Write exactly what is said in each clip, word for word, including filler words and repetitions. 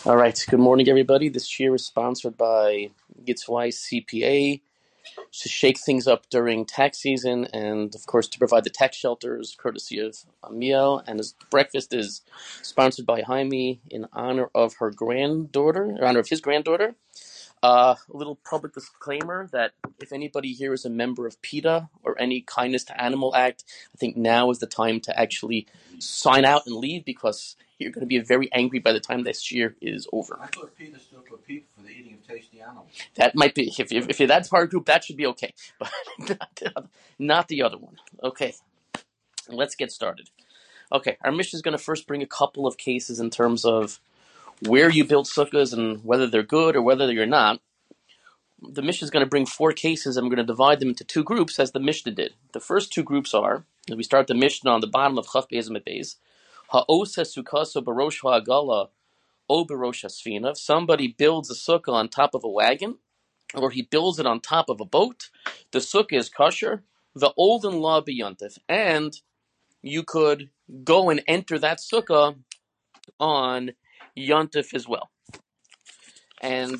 All right. Good morning, everybody. This year is sponsored by Gitzwise C P A to shake things up during tax season and, of course, to provide the tax shelters courtesy of Amiel. And his breakfast is sponsored by Jaime in honor of her granddaughter, in honor of his granddaughter. Uh, a little public disclaimer that if anybody here is a member of PETA or any Kindness to Animal Act, I think now is the time to actually sign out and leave because you're going to be very angry by the time this year is over. I thought PETA stood for people for the eating of tasty animals. That might be, if, if, if you're that part group, that should be okay, but not the, other, not the other one. Okay, let's get started. Okay, our mission is going to first bring a couple of cases in terms of where you build sukkahs and whether they're good or whether they're not. The Mishnah is going to bring four cases, and we're going to divide them into two groups, as the Mishnah did. The first two groups are, we start the Mishnah on the bottom of Chaf Beis Amud Beis, Ha'osa Sukkaso Barosh Ha'agala O Barosh Hasfina. If somebody builds a sukkah on top of a wagon, or he builds it on top of a boat, the sukkah is kosher, the olden law b'yontif, and you could go and enter that sukkah on yontif as well. And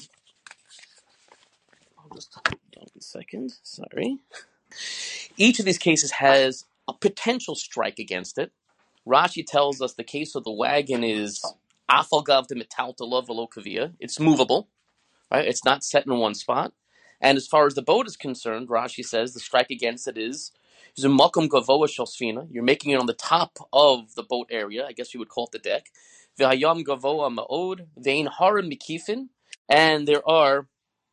I'll just hold on a second, sorry. Each of these cases has a potential strike against it. Rashi tells us the case of the wagon is afalgav de metalta velo kavia. It's movable, right? It's not set in one spot. And as far as the boat is concerned, Rashi says the strike against it is makom gavoa shel. You're making it on the top of the boat area. I guess you would call it the deck. V'hayam gavoa ma'od vein harim mikifin, and there are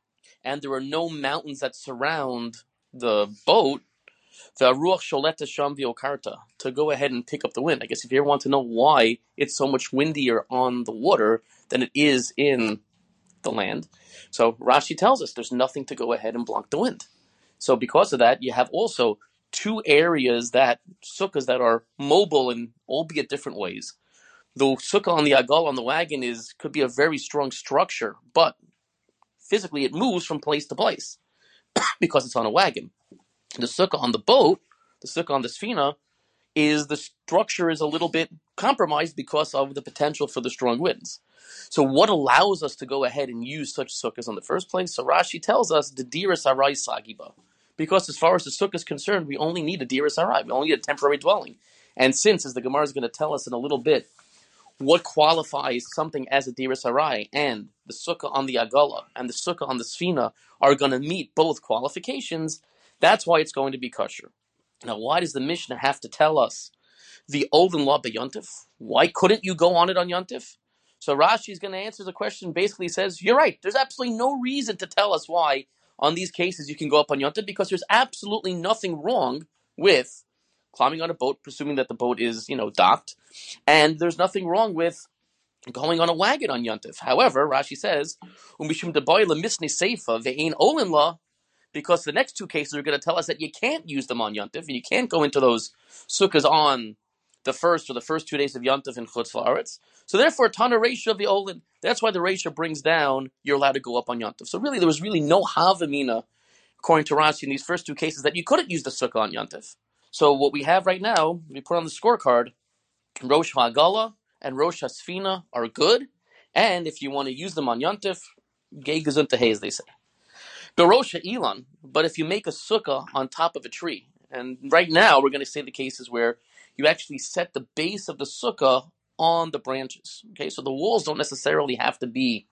and there are no mountains that surround the boat. The ruach sholeta sham v'okarta, to go ahead and pick up the wind. I guess if you ever want to know why it's so much windier on the water than it is in the land. So Rashi tells us there's nothing to go ahead and block the wind. So because of that, you have also two areas that, sukkahs that are mobile in albeit different ways. The sukkah on the agal, on the wagon, is could be a very strong structure, but physically it moves from place to place because it's on a wagon. The sukkah on the boat, the sukkah on the sfina, is the structure is a little bit compromised because of the potential for the strong winds. So what allows us to go ahead and use such sukkahs in the first place? So Rashi tells us the diras arai sagiba, because as far as the sukkah is concerned, we only need a diras arai, we only need a temporary dwelling. And since, as the Gemara is going to tell us in a little bit, what qualifies something as a diras arai, and the sukkah on the agala and the sukkah on the sfina are going to meet both qualifications, that's why it's going to be kosher. Now, why does the Mishnah have to tell us the olden law b'yontif? Why couldn't you go on it on yontif? So Rashi is going to answer the question. Basically says, you're right. There's absolutely no reason to tell us why on these cases you can go up on yontif, because there's absolutely nothing wrong with climbing on a boat, presuming that the boat is, you know, docked, and there's nothing wrong with going on a wagon on yontif. However, Rashi says, umishum deboy lemisni seifa ve'ein olden law, because the next two cases are going to tell us that you can't use them on Yontif, and you can't go into those sukkahs on the first or the first two days of Yontif in Chutz La'aretz. So therefore, Tana Reisha of the Olin, that's why the Reisha brings down, you're allowed to go up on Yontif. So really, there was really no Havamina, according to Rashi, in these first two cases, that you couldn't use the sukkah on Yontif. So what we have right now, we put on the scorecard, Rosh Ha'agala and Rosh Hasfina are good, and if you want to use them on Yontif, Gei Gesundte Hay, as they say. Barosha Elon, but if you make a sukkah on top of a tree, and right now we're going to say the cases where you actually set the base of the sukkah on the branches. Okay, so the walls don't necessarily have to be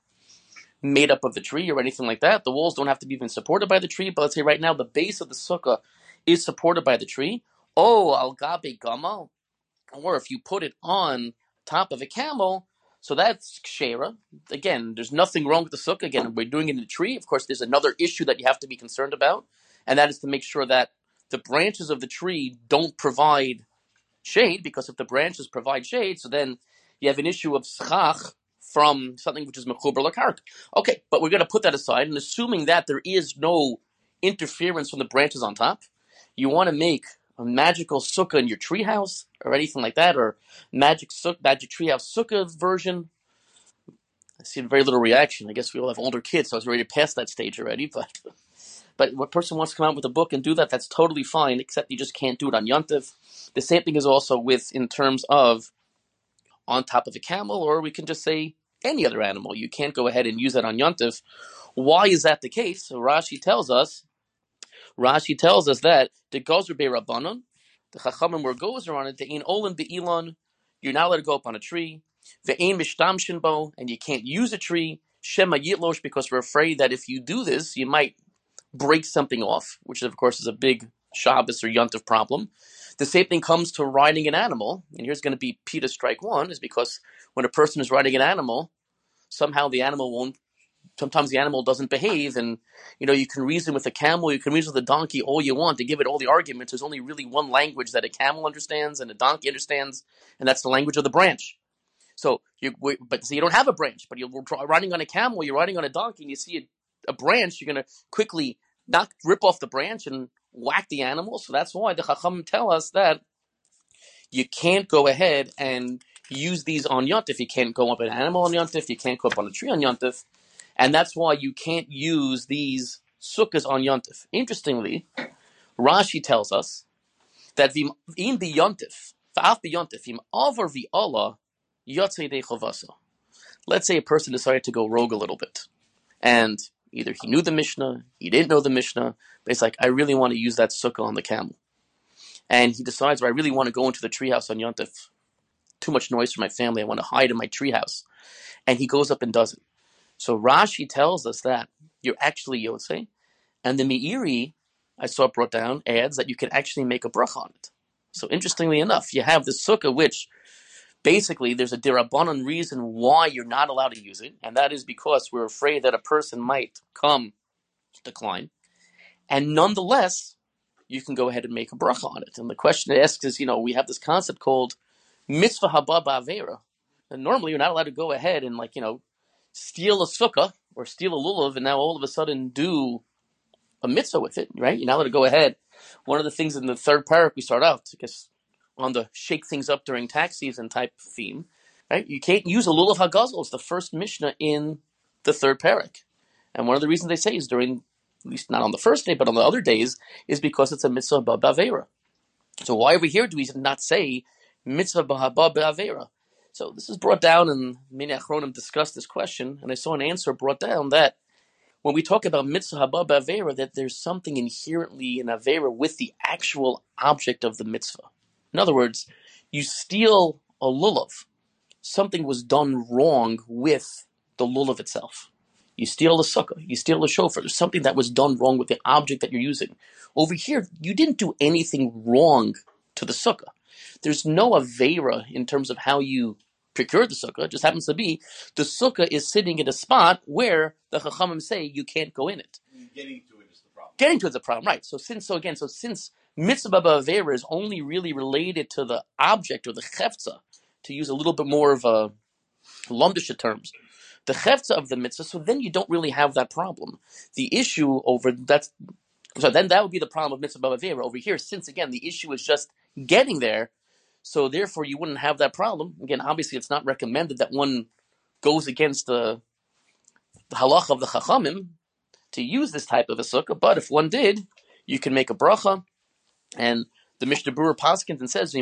made up of the tree or anything like that. The walls don't have to be even supported by the tree, but let's say right now the base of the sukkah is supported by the tree. Oh, al gabe gamal, or if you put it on top of a camel, so that's kshera. Again, there's nothing wrong with the sukkah. Again, we're doing it in a tree. Of course, there's another issue that you have to be concerned about, and that is to make sure that the branches of the tree don't provide shade, because if the branches provide shade, so then you have an issue of schach from something which is mechuber lakark. Okay, but we're going to put that aside, and assuming that there is no interference from the branches on top, you want to make a magical sukkah in your treehouse or anything like that, or magic sukkah, magic treehouse sukkah version. I see very little reaction. I guess we all have older kids, so I was already past that stage already. But but what person wants to come out with a book and do that, that's totally fine, except you just can't do it on Yontif. The same thing is also with in terms of on top of a camel, or we can just say any other animal. You can't go ahead and use that on Yontif. Why is that the case? So Rashi tells us, Rashi tells us that the gozer be rabbanon, the chachamim were gozer on it. The ein olim beilon, you're not allowed to go up on a tree. The ein mishtamshin bo, and you can't use a tree. Shema yitlosh, because we're afraid that if you do this, you might break something off, which of course is a big Shabbos or Yontif problem. The same thing comes to riding an animal, and here's going to be Peter strike one, is because when a person is riding an animal, somehow the animal won't, sometimes the animal doesn't behave, and you know, you can reason with a camel, you can reason with a donkey all you want to give it all the arguments. There's only really one language that a camel understands and a donkey understands, and that's the language of the branch. So you, but so you don't have a branch, but you're riding on a camel, you're riding on a donkey, and you see a, a branch, you're going to quickly not rip off the branch and whack the animal. So that's why the Chacham tell us that you can't go ahead and use these on Yontif. You can't go up an animal on Yontif. You can't go up on a tree on Yontif. And that's why you can't use these sukkahs on Yontif. Interestingly, Rashi tells us that in the Yontif, v'af b'Yontif, im avar v'Allah, yotzei dei chavasa. Let's say a person decided to go rogue a little bit. And either he knew the Mishnah, he didn't know the Mishnah, but it's like, I really want to use that sukkah on the camel. And he decides, well, I really want to go into the treehouse on Yontif. Too much noise for my family. I want to hide in my treehouse. And he goes up and does it. So Rashi tells us that you're actually Yotzei. And the Meiri, I saw it brought down, adds that you can actually make a bracha on it. So interestingly enough, you have the sukkah, which basically there's a dirabanan reason why you're not allowed to use it. And that is because we're afraid that a person might come to climb. And nonetheless, you can go ahead and make a bracha on it. And the question it asks is, you know, we have this concept called mitzvah haba ba'avera. And normally you're not allowed to go ahead and, like, you know, steal a sukkah or steal a lulav and now all of a sudden do a mitzvah with it, right? You're not allowed to go ahead. One of the things in the third parak we start out, I guess, on the shake things up during tax season type theme, right? You can't use a lulav hagazel. It's the first Mishnah in the third parak. And one of the reasons they say is during, at least not on the first day, but on the other days, is because it's a mitzvah ba'avera. So why over here do we not say mitzvah ba'avera? So this is brought down, and many achronim discussed this question, and I saw an answer brought down that when we talk about mitzvah ba'avera, that there's something inherently in avera with the actual object of the mitzvah. In other words, you steal a lulav, something was done wrong with the lulav itself. You steal the sukkah, you steal the shofar, there's something that was done wrong with the object that you're using. Over here, you didn't do anything wrong to the sukkah. There's no avera in terms of how you procure the sukkah. It just happens to be the sukkah is sitting in a spot where the chachamim say you can't go in it. Getting to it is the problem. Getting to it is the problem, right? So since so again, so since mitzvah ba'avera is only really related to the object or the chefza, to use a little bit more of a lumdisha terms, the chefza of the mitzvah, so then you don't really have that problem. The issue over that's so then that would be the problem of mitzvah ba'avera. Over here, since again the issue is just getting there, so therefore you wouldn't have that problem. Again, obviously it's not recommended that one goes against the, the halach of the chachamim to use this type of a sukkah, but if one did, you can make a bracha. And the Mishnah Berurah paskins and says,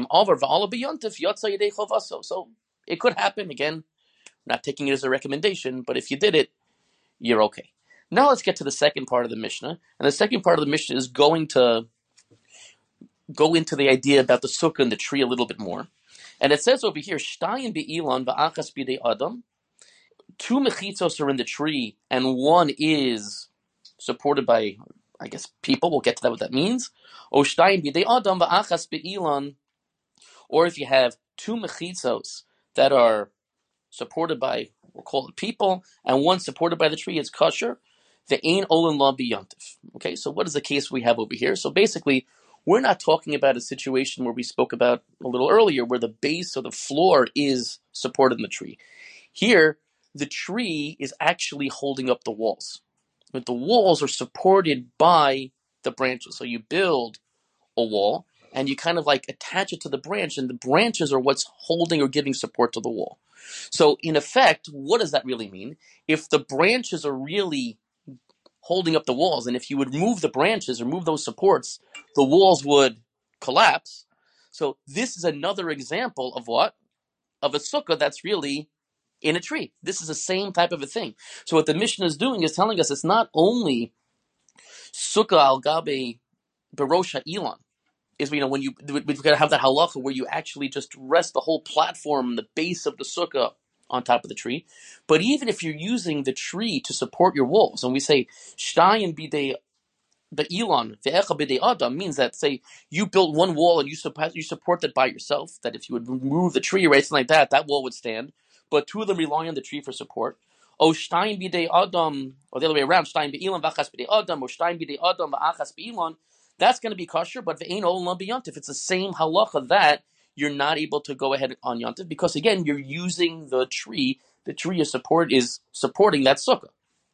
so it could happen. Again, not taking it as a recommendation, but if you did it, you're okay. Now let's get to the second part of the Mishnah. And the second part of the Mishnah is going to go into the idea about the sukkah and the tree a little bit more. And it says over here, Shtayim be'ilan va'achas b'dei adam. Two mechitzos are in the tree, and one is supported by, I guess, people. We'll get to that, what that means. O Shtayim b'dei adam va'achas be'ilan. Or if you have two mechitzos that are supported by, we'll call it people, and one supported by the tree, it's kosher. The ein olin la b'yontif. Okay, so what is the case we have over here? So basically, we're not talking about a situation where we spoke about a little earlier, where the base or the floor is supported in the tree. Here, the tree is actually holding up the walls. But the walls are supported by the branches. So you build a wall, and you kind of like attach it to the branch, and the branches are what's holding or giving support to the wall. So in effect, what does that really mean? If the branches are really holding up the walls, and if you would move the branches or move those supports, the walls would collapse. So this is another example of what? Of a sukkah that's really in a tree. This is the same type of a thing. So what the Mishnah is doing is telling us it's not only sukkah al gabe barosha ilan, is, you know, when you, we've got to have that halacha where you actually just rest the whole platform, the base of the sukkah on top of the tree. But even if you're using the tree to support your walls, and we say shtayim bidei the Elon, the Echa B'dei Adam, means that, say, you built one wall and you support, you support it by yourself, that if you would remove the tree or anything like that, that wall would stand. But two of them rely on the tree for support. O Shtayim B'dei Adam, or the other way around, Shtayim B'Elon V'achas B'dei Adam, or Shtayim B'dei Adam V'achas B'Elon, that's going to be kosher, but V'ein Olam B'Yontif, it's the same halacha that you're not able to go ahead on Yontif, because again, you're using the tree, the tree is support is supporting that sukkah.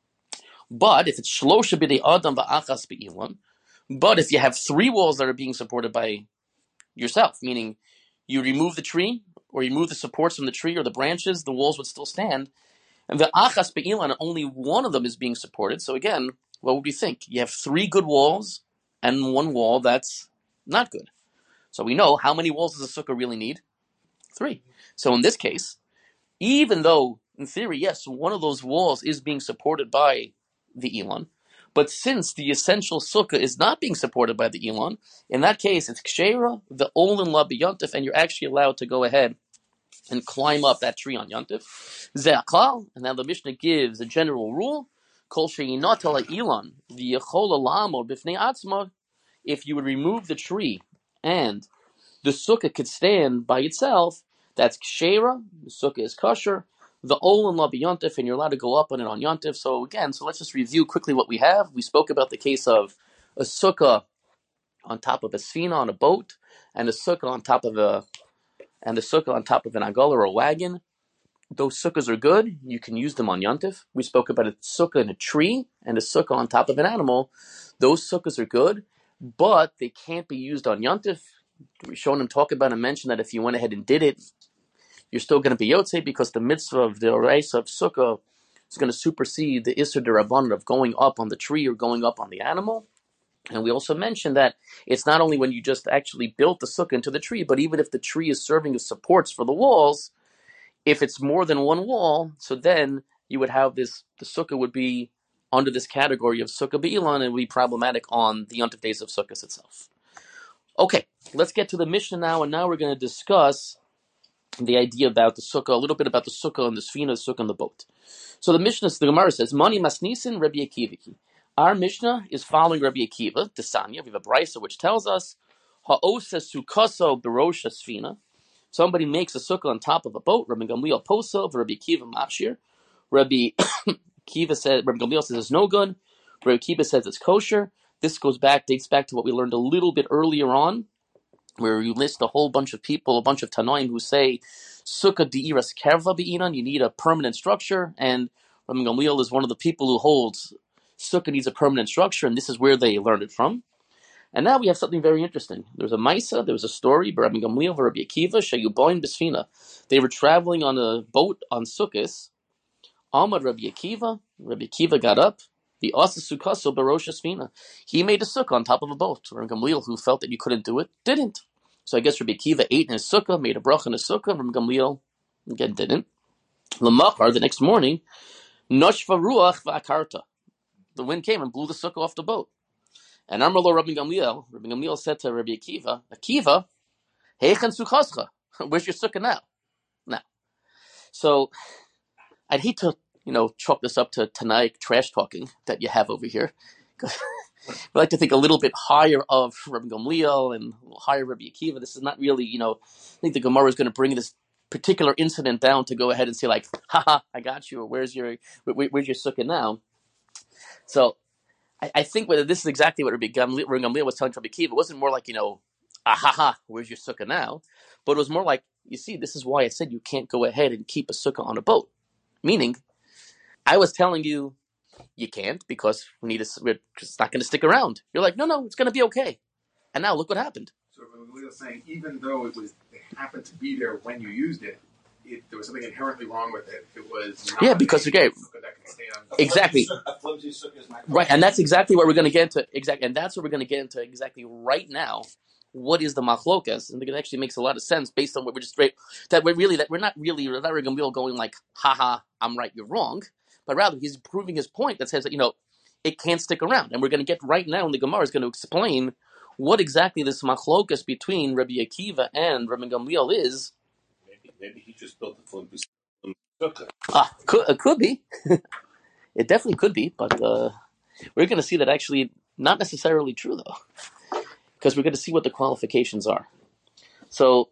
But if it's shlosha b'dei adam va'achas b'ilon, but if you have three walls that are being supported by yourself, meaning you remove the tree or you remove the supports from the tree or the branches, the walls would still stand. And the achas b'ilon, only one of them is being supported. So again, what would you think? You have three good walls and one wall that's not good. So we know how many walls does a sukkah really need? Three. So in this case, even though in theory, yes, one of those walls is being supported by the Elon, but since the essential sukkah is not being supported by the Elon, in that case, it's kshera, the olin la b'yontif, and you're actually allowed to go ahead and climb up that tree on yontif. Ze'aklal, and now the Mishnah gives a general rule, kol she'inot ala Elon, v'yechol la'amod b'fnei atzma, if you would remove the tree and the sukkah could stand by itself, that's kshera, the sukkah is kosher, the olin la b'yontif, and you're allowed to go up on it on yontif. So again, so let's just review quickly what we have. We spoke about the case of a sukkah on top of a sfina on a boat, and a sukkah on top of a and a sukkah on top of an agala or a wagon. Those sukkahs are good. You can use them on yontif. We spoke about a sukkah in a tree and a sukkah on top of an animal. Those sukkahs are good, but they can't be used on yontif. We've shown him talk about and mention that if you went ahead and did it, you're still going to be yotzei, because the mitzvah of the oraisa of sukkah is going to supersede the isser derabbanan of going up on the tree or going up on the animal. And we also mentioned that it's not only when you just actually built the sukkah into the tree, but even if the tree is serving as supports for the walls, if it's more than one wall, so then you would have this, the sukkah would be under this category of sukkah be'ilan, and it would be problematic on the yontif days of sukkahs itself. Okay, let's get to the Mishnah now, and now we're going to discuss the idea about the sukkah, a little bit about the sukkah and the sfina, the sukkah and the boat. So the Mishnah, the Gemara says, Mani masnisin Rabbi Akiva. Our Mishnah is following Rabbi Akiva, the Sanya. We have a brisa which tells us, Ha'osa sukaso berosha sfina. Somebody makes a sukkah on top of a boat. Rabbi Gamliel posa, Rabbi Akiva machshir. Rabbi Akiva said, Rabbi Gamliel says it's no good. Rabbi Akiva says it's kosher. This goes back, dates back to what we learned a little bit earlier on, where you list a whole bunch of people, a bunch of Tanoim who say, Sukkah di'iras kerva be'inan, you need a permanent structure, and Rabbi Gamliel is one of the people who holds Sukkah needs a permanent structure, and this is where they learned it from. And now we have something very interesting. There was a Maisa, there was a story, Rabbi Gamliel and Rabbi Akiva, Shayuboin Besfina. They were traveling on a boat on Sukkot. Amad Rabbi Akiva, Rabbi Akiva got up, the Asa Sukaso Barosha Sfina. He made a sukkah on top of a boat. Rabbi Gamliel, who felt that you couldn't do it, didn't. So I guess Rabbi Akiva ate in his sukkah, made a bracha in his sukkah. Rabbi Gamliel, again, didn't. Lamachar, the next morning, Noshva Ruach Va'akarta. The wind came and blew the sukkah off the boat. And Amrlo Rabbi Gamliel, Rabbi Gamliel said to Rabbi Akiva, Akiva, Heichen Suchascha, where's your sukkah now? Now. So I'd hate to, you know, chalk this up to Tanaic trash talking that you have over here. We like to think a little bit higher of Rabbi Gamliel and a little higher Rabbi Akiva. This is not really, you know, I think the Gemara is going to bring this particular incident down to go ahead and say like, haha, I got you, or where's your, where, where's your sukkah now? So I, I think whether this is exactly what Rabbi Gamliel, Rabbi Gamliel was telling Rabbi Akiva, it wasn't more like, you know, ah ha ha, where's your sukkah now? But it was more like, you see, this is why I said you can't go ahead and keep a sukkah on a boat. Meaning, I was telling you, you can't, because we need a, we're, it's not going to stick around. You're like, no, no, it's going to be okay. And now look what happened. So Rabbi was saying, even though it was, it happened to be there when you used it, it there was something inherently wrong with it. It was not yeah, because okay, exactly, right, and that's exactly what we're going to get into. Exactly, and that's what we're going to get into exactly right now what is the machlokas, and it actually makes a lot of sense based on what we're just that we're really that we're not really we're not really going like, haha, I'm right, you're wrong, but rather he's proving his point that says that, you know, it can't stick around, and we're going to get right now, and the Gemara is going to explain what exactly this machlokas between Rabbi Akiva and Rabbi Gamliel is. Maybe, maybe he just built the flimsy sukkah. Ah, could, it could be. It definitely could be, but uh, we're going to see that actually not necessarily true though, because we're going to see what the qualifications are. So,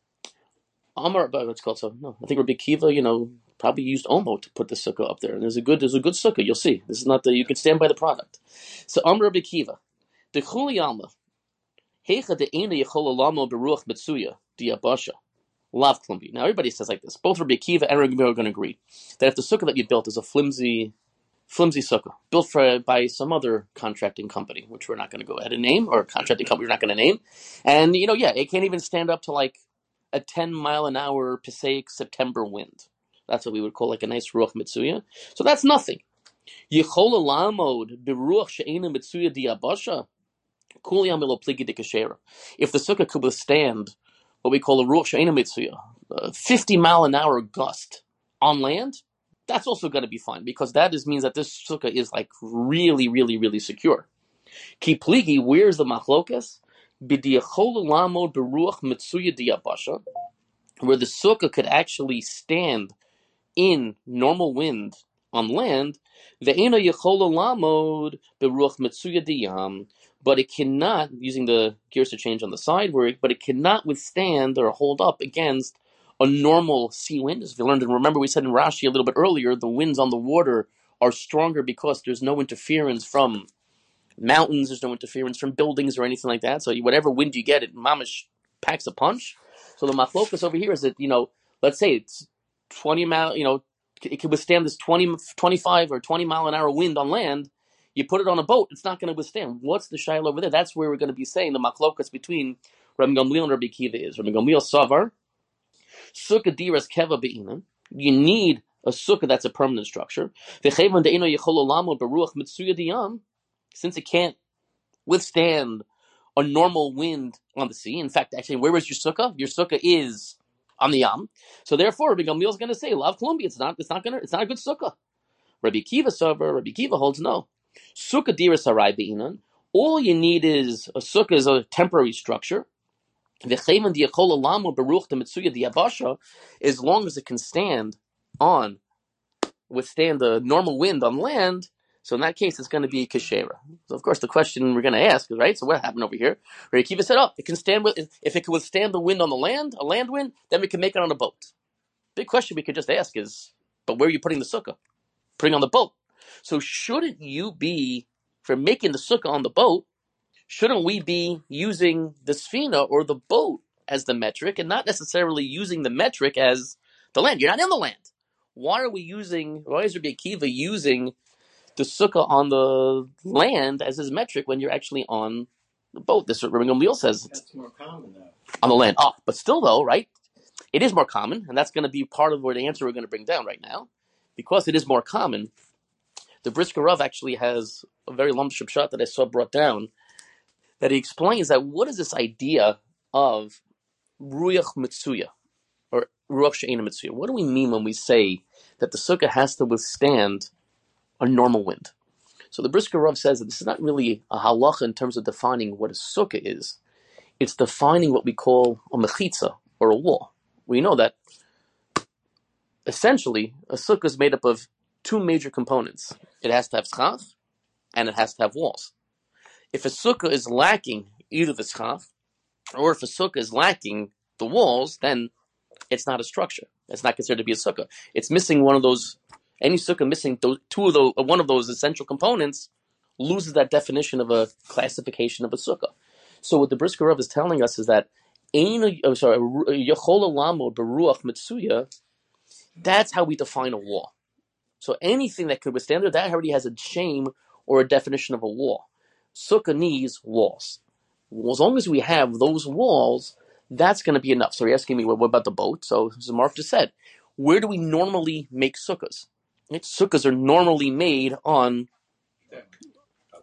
Amar, what's called so? No, I think Rabbi Akiva, you know, probably used Omo to put the sukkah up there, and there's a good, there's a good sukkah. You'll see. This is not the you can stand by the product. So, Amar Rabbi Akiva, the Chuli Alma, Heicha de Eina Yechola Lamo Beruach Mitsuya Diabasha Lav Klumbi. Now, everybody says like this. Both Rabbi Akiva and Rabbi Gamliel are going to agree that if the sukkah that you built is a flimsy. Flimsy sukkah, built for, by some other contracting company, which we're not going to go ahead and name, or contracting company we're not going to name. And, you know, yeah, it can't even stand up to like a ten mile an hour Passaic September wind. That's what we would call like a nice Ruach Mitsuya. So that's nothing. Yechola lamod beruach she'ena Mitsuya diabasha kuli amilo pligi de kashera. If the sukkah could withstand what we call a Ruach she'ena Mitsuya, a fifty mile an hour gust on land, that's also going to be fine, because that just means that this sukkah is like really, really, really secure. Ki pligi, where's the machlokas? B'diachol lamod beruach mitsuya diabasha, where the sukkah could actually stand in normal wind on land. Ve'ena yachol lamod beruach mitsuya diyam, but it cannot, using the gears to change on the side, where it, but it cannot withstand or hold up against a normal sea wind. As we learned, and remember we said in Rashi a little bit earlier, the winds on the water are stronger because there's no interference from mountains, there's no interference from buildings or anything like that. So whatever wind you get, it mamish packs a punch. So the machlokas over here is that, you know, let's say it's twenty mile, you know, it can withstand this twenty, twenty-five or twenty mile an hour wind on land. You put it on a boat, it's not going to withstand. What's the shaila over there? That's where we're going to be saying the machlokas between Rabbi Gamliel and Rabbi Akiva is. Rabbi Gamliel savar sukkah diras keva be'inan. You need a sukkah that's a permanent structure. Since it can't withstand a normal wind on the sea. In fact, actually, where is your sukkah? Your sukkah is on the yam. So therefore, Rabbi Gamliel is going to say, "Lav Klumbi." It's not. It's not going to. It's not a good sukkah. Rabbi Akiva sover. Rabbi Akiva holds no. Sukkah diras harai be'inan. All you need is a sukkah is a temporary structure. As long as it can stand on, withstand the normal wind on land, so in that case it's going to be kashera. So of course the question we're going to ask is, right, so what happened over here? Rabbi Akiva said, oh, it can stand with, if it can withstand the wind on the land, a land wind, then we can make it on a boat. Big question we could just ask is, but where are you putting the sukkah? Putting on the boat. So shouldn't you be, for making the sukkah on the boat, shouldn't we be using the sfina or the boat as the metric and not necessarily using the metric as the land? You're not in the land. Why are we using, why is Rabbi Akiva using the sukkah on the land as his metric when you're actually on the boat? This is what Rabbi Gamliel says. That's more common though. On the land. Oh, but still though, right? It is more common, and that's going to be part of where the answer we're going to bring down right now. Because it is more common, the Brisker Rav actually has a very lump shot that I saw brought down, that he explains that what is this idea of Ruach Mitsuya, or Ruach She'ena Mitsuya? What do we mean when we say that the sukkah has to withstand a normal wind? So the Brisker Rav says that this is not really a halacha in terms of defining what a sukkah is. It's defining what we call a mechitza, or a wall. We know that essentially a sukkah is made up of two major components. It has to have schach, and it has to have walls. If a sukkah is lacking either the schach, or if a sukkah is lacking the walls, then it's not a structure. It's not considered to be a sukkah. It's missing one of those. Any sukkah missing those, two of those, one of those essential components loses that definition of a classification of a sukkah. So what the Brisker Rav is telling us is that ein, oh, sorry, yachol lamod beruach mitsuya. That's how we define a wall. So anything that could withstand it, that already has a shame or a definition of a wall. Sukkah needs walls. Well, as long as we have those walls, that's going to be enough. So you're asking me, well, what about the boat? So as Mark just said, where do we normally make sukkahs? Right? Sukkahs are normally made on Deck. Top deck.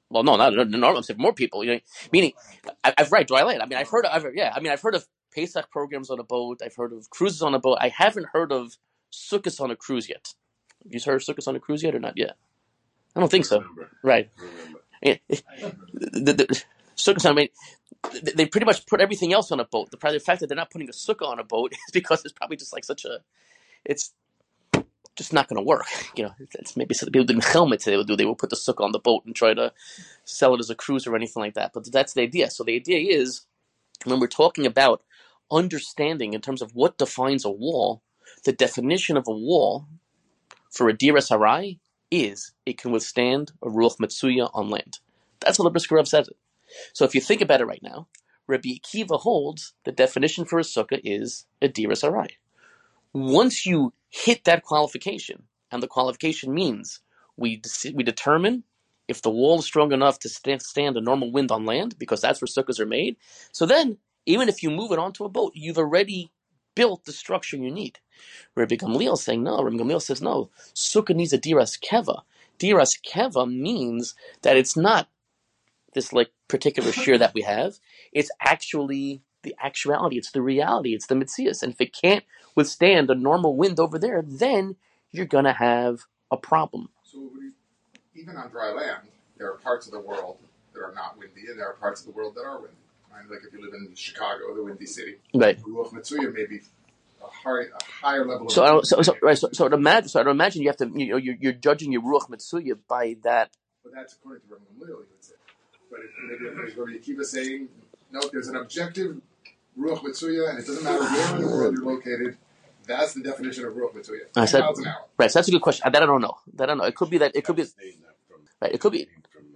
Well, no, not no, I'm saying more people. You know, meaning, I, I've right dry land. I mean, I've heard, of, I've, yeah, I mean, I've heard of Pesach programs on a boat. I've heard of cruises on a boat. I haven't heard of sukkahs on a cruise yet. Have you heard of sukkahs on a cruise yet or not yet? I don't think so. Remember. Right. Remember. Yeah. The, the, sukkahs, I mean, they pretty much put everything else on a boat. The, the fact that they're not putting a sukkah on a boat is because it's probably just like such a, it's just not going to work. You know, it's maybe some people did helmets they would do. They would put the sukkah on the boat and try to sell it as a cruise or anything like that. But that's the idea. So the idea is, when we're talking about understanding in terms of what defines a wall, the definition of a wall for a diras harai is it can withstand a ruach metzuya on land. That's how the Brisker Reb says it. So if you think about it right now, Rabbi Akiva holds the definition for a sukkah is a diras harai. Once you hit that qualification, and the qualification means we we determine if the wall is strong enough to stand, stand a normal wind on land, because that's where sukkahs are made. So then, even if you move it onto a boat, you've already built the structure you need. Rabbi Gamliel is saying no. Rabbi Gamliel says no. Sukkah needs a diras keva. Diras keva means that it's not this like particular shear that we have. It's actually the actuality. It's the reality. It's the mitzias. And if it can't withstand a normal wind over there, then you're going to have a problem. So even on dry land, there are parts of the world that are not windy, and there are parts of the world that are windy. Right? Like if you live in Chicago, the windy city, right? Ruach Metzuya may be a, high, a higher level. Of so, so, so, right. So, so to imagine, so to imagine, you have to, you know, you're, you're judging your Ruach Metzuya by that. But that's according to Rabbi Gamliel, you would say. But if maybe if Rabbi Akiva saying, no, there's an objective Ruach Metzuya, and it doesn't matter where in the world you're located. That's the definition of Ruach Metzuya. I said, miles an hour. Right. So that's a good question. That I don't know. That I don't know. It could be that. It could be. Right. It could be. From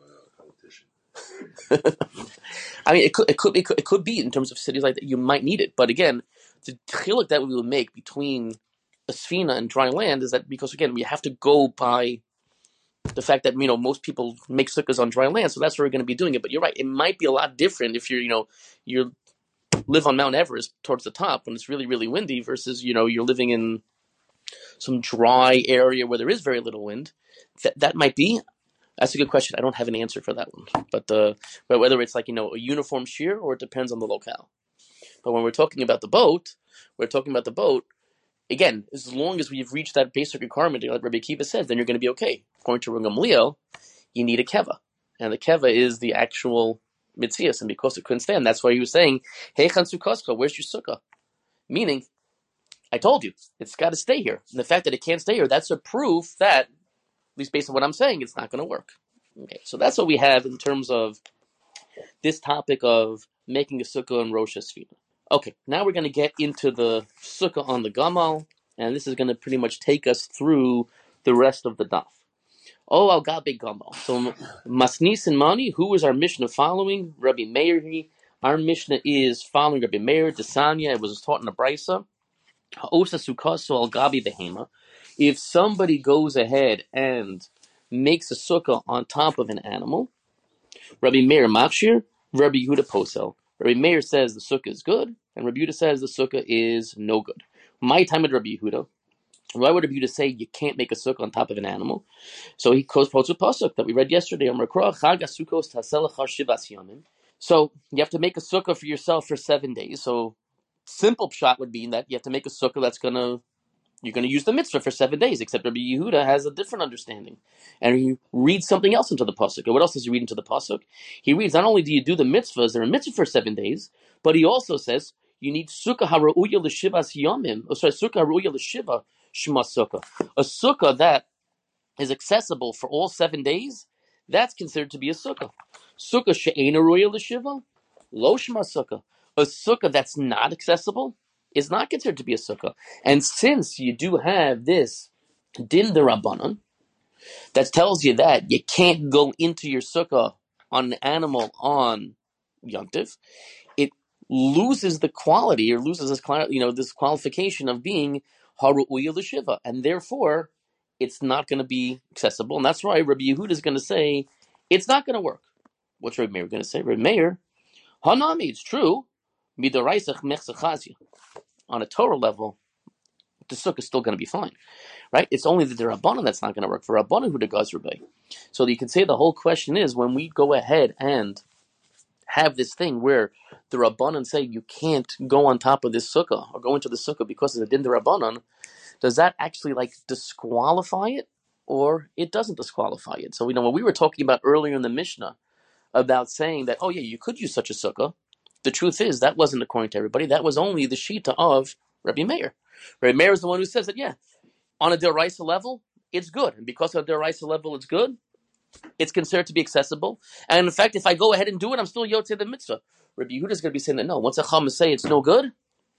a politician. I mean, it could. It could. It could. It could be in terms of cities like that. You might need it, but again, the chiluk that we would make between a sfina and dry land is that because again we have to go by the fact that you know most people make sukkahs on dry land, so that's where we're going to be doing it. But you're right; it might be a lot different if you're you know you live on Mount Everest towards the top when it's really really windy versus you know you're living in some dry area where there is very little wind. That that might be. That's a good question. I don't have an answer for that one. But uh, but whether it's like you know a uniform shear or it depends on the locale. But when we're talking about the boat, we're talking about the boat. Again, as long as we've reached that basic requirement, like Rabbi Akiva says, then you're going to be okay. According to Rabbi Gamliel, you need a keva, and the keva is the actual mitzias, and because it couldn't stand, that's why he was saying, "Hey, chansukaska, where's your sukkah?" Meaning, I told you, it's got to stay here. And the fact that it can't stay here, that's a proof that, at least based on what I'm saying, it's not going to work. Okay, so that's what we have in terms of this topic of making a sukkah and Rosh Hashanah. Okay, now we're going to get into the sukkah on the gamal, and this is going to pretty much take us through the rest of the daf. Oh, al gabe gamal. So, Masnis and Mani, who is our Mishnah following? Rabbi Meir. Our Mishnah is following Rabbi Meir, Desanya. It was taught in the Brisa. Ha'osa sukaso al gabi behema. If somebody goes ahead and makes a sukkah on top of an animal, Rabbi Meir mafshir, Rabbi Yehuda posel. Rabbi Meir says the sukkah is good, and Rabbi Yehuda says the sukkah is no good. My time at Rabbi Yehuda, why would Rabbi Yehuda say you can't make a sukkah on top of an animal? So he quotes a pasuk that we read yesterday. So you have to make a sukkah for yourself for seven days. So simple pshat would mean that you have to make a sukkah that's gonna you're gonna use the mitzvah for seven days. Except Rabbi Yehuda has a different understanding, and he reads something else into the pasuk. And what else does he read into the pasuk? He reads not only do you do the mitzvahs, they're a mitzvah for seven days, but he also says you need sukkah hara'uya l'shivas yamim. Oh, sorry, sukkah hara'uya l'shiva shema sukkah. A sukkah that is accessible for all seven days, that's considered to be a sukkah. Sukkah she'ena hara'uya l'shiva lo shema sukkah. A sukkah that's not accessible is not considered to be a sukkah. And since you do have this din d'Rabbanan that tells you that you can't go into your sukkah on an animal on Yom Tov, it loses the quality or loses this, you know, this qualification of being haru'uya l'shiva, and therefore it's not going to be accessible. And that's why Rabbi Yehuda is going to say it's not going to work. What's Rabbi Meir going to say? Rabbi Meir, Hanami, it's true. Midoraisach mechsachazia. On a Torah level, the sukkah is still going to be fine, right? It's only the Rabbanan that's not going to work for Rabbanan who the Gazr Bay. So you can say the whole question is when we go ahead and have this thing where the Rabbanan say you can't go on top of this sukkah or go into the sukkah because of the din the Rabbanan, does that actually like disqualify it or it doesn't disqualify it? So, you know, when we were talking about earlier in the Mishnah about saying that, oh yeah, you could use such a sukkah, the truth is that wasn't according to everybody. That was only the shita of Rabbi Meir. Rabbi Meir is the one who says that, yeah, on a deraisa level, it's good. And because of a deraisa level, it's good. It's considered to be accessible. And in fact, if I go ahead and do it, I'm still yotzei the mitzvah. Rabbi Yehuda is going to be saying that no, once a chacham say it's no good,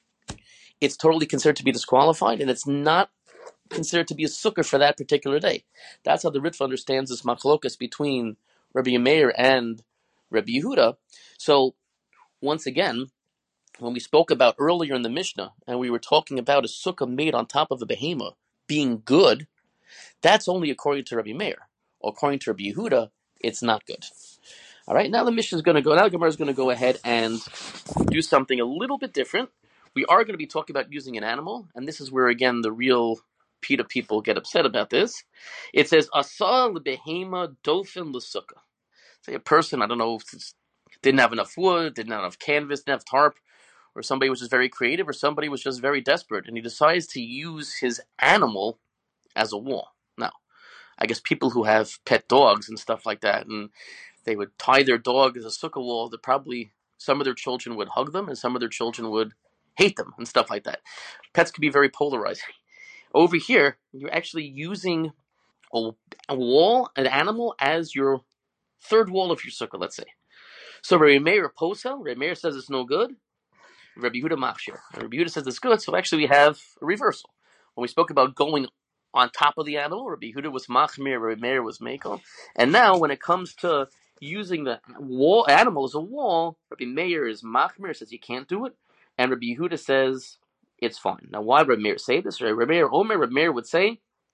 it's totally considered to be disqualified, and it's not considered to be a sukkah for that particular day. That's how the Ritva understands this machlokas between Rabbi Meir and Rabbi Yehuda. So, once again, when we spoke about earlier in the Mishnah, and we were talking about a sukkah made on top of a behema being good, that's only according to Rabbi Meir. According to Rabbi Yehuda, it's not good. All right, now the Mishnah is going to go, now the Gemara is going to go ahead and do something a little bit different. We are going to be talking about using an animal, and this is where, again, the real PETA people get upset about this. It says, Asa lebehema dofin l'sukkah. Say a person, I don't know, if it's, didn't have enough wood, didn't have enough canvas, didn't have tarp, or somebody was just very creative, or somebody was just very desperate, and he decides to use his animal as a wall. Now, I guess people who have pet dogs and stuff like that, and they would tie their dog as a sukkah wall, that probably some of their children would hug them, and some of their children would hate them, and stuff like that. Pets can be very polarizing. Over here, you're actually using a, a wall, an animal, as your third wall of your sukkah, let's say. So Rabbi Meir posel, Rabbi Meir says it's no good. Rabbi Yehuda machshir. Rabbi Yehuda says it's good, so actually we have a reversal. When we spoke about going on top of the animal, Rabbi Yehuda was machmir, Rabbi Meir was mekel. And now when it comes to using the wall animal as a wall, Rabbi Meir is machmir, says you can't do it, and Rabbi Yehuda says it's fine. Now why Rabbi Meir say this? Rabbi Meir, Omer, Rabbi Meir would say,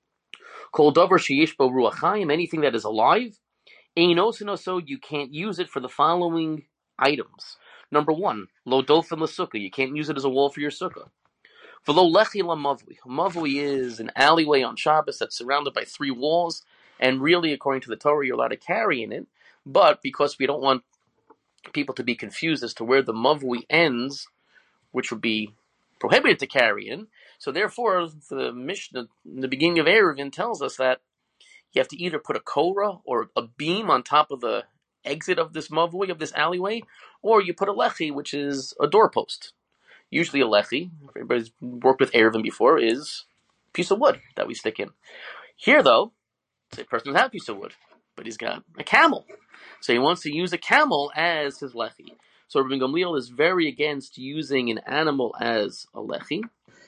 Kol davar sheyesh bo ruach chaim, anything that is alive, ein osin so you can't use it for the following items. Number one, lo dofin l'sukkah, you can't use it as a wall for your sukkah. V'lo lechi la mavui. Mavui is an alleyway on Shabbos that's surrounded by three walls, and really, according to the Torah, you're allowed to carry in it. But because we don't want people to be confused as to where the mavui ends, which would be prohibited to carry in, so therefore, the Mishnah, in the beginning of Eruvin, tells us that you have to either put a korah or a beam on top of the exit of this mavui, of this alleyway, or you put a lechi, which is a doorpost. Usually a lechi, if everybody's worked with Eruvin before, is a piece of wood that we stick in. Here, though, say a person doesn't have a piece of wood, but he's got a camel. So he wants to use a camel as his lechi. So Rabbi Gamliel is very against using an animal as a lechi.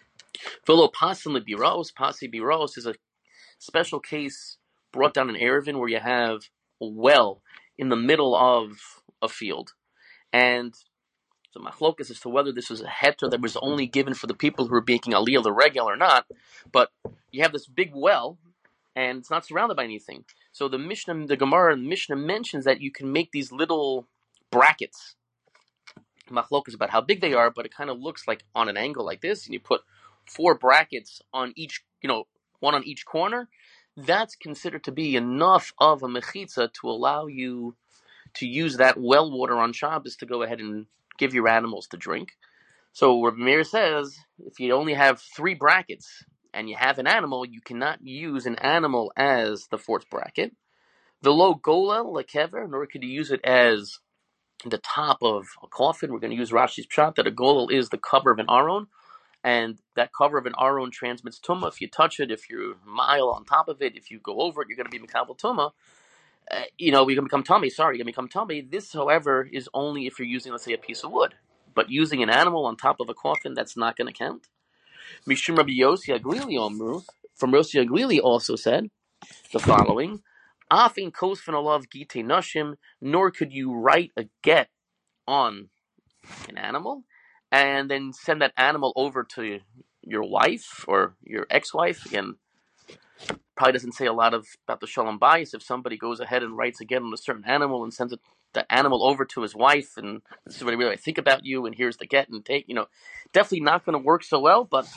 V'lo pasim lebiros, pasi biros is a special case brought down in Eruvin where you have a well in the middle of a field. And so machlokas as to whether this was a heter that was only given for the people who were making aliyah l'regel or not. But you have this big well, and it's not surrounded by anything. So the Mishnah, the Gemara and the Mishnah mentions that you can make these little brackets. Machlokas about how big they are, but it kind of looks like on an angle like this, and you put four brackets on each, you know, one on each corner. That's considered to be enough of a mechitza to allow you to use that well water on Shabbos to go ahead and give your animals to drink. So Rabbi Meir says, if you only have three brackets and you have an animal, you cannot use an animal as the fourth bracket. The lo gola lekever, nor could you use it as the top of a coffin. We're going to use Rashi's pshat that a golal is the cover of an aron, and that cover of an aron transmits tumah. If you touch it, if you're a mile on top of it, if you go over it, you're going to be mekabel tumah. Uh, you know, you're going to become tummy. Sorry, you're going to become tummy. This, however, is only if you're using, let's say, a piece of wood. But using an animal on top of a coffin, that's not going to count. Mishum Rabbi Yossi Aglili Omru, from Yossi Aglili also said the following: Afin kosfin alav gite nashim, nor could you write a get on an animal and then send that animal over to your wife or your ex-wife. Again, probably doesn't say a lot of about the shalom bayis. If somebody goes ahead and writes again on a certain animal and sends it, the animal over to his wife, and this is what I really think about you, and here's the get and take, you know, definitely not going to work so well. But